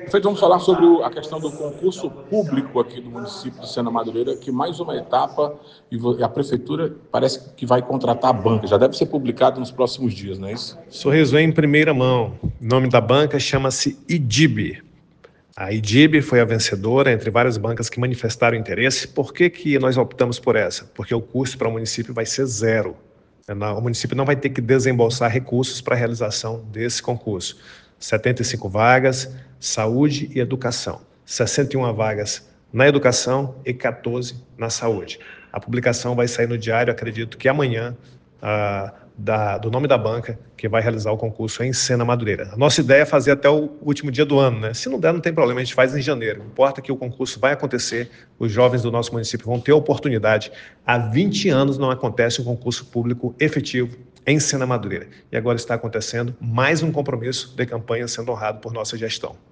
Feito, vamos falar sobre a questão do concurso público aqui do município de Sena Madureira, que mais uma etapa e a prefeitura parece que vai contratar a banca. Já deve ser publicado nos próximos dias, não é isso? Sorriso em primeira mão. O nome da banca chama-se IDIB. A IDIB foi a vencedora entre várias bancas que manifestaram interesse. Por que nós optamos por essa? Porque o custo para o município vai ser zero. O município não vai ter que desembolsar recursos para a realização desse concurso. 75 vagas, saúde e educação. 61 vagas na educação e 14 na saúde. A publicação vai sair no diário, acredito que amanhã, do nome da banca que vai realizar o concurso em Sena Madureira. A nossa ideia é fazer até o último dia do ano, né? Se não der, não tem problema, a gente faz em janeiro. Importa que o concurso vai acontecer, os jovens do nosso município vão ter a oportunidade. Há 20 anos não acontece um concurso público efetivo em Sena Madureira. E agora está acontecendo mais um compromisso de campanha sendo honrado por nossa gestão.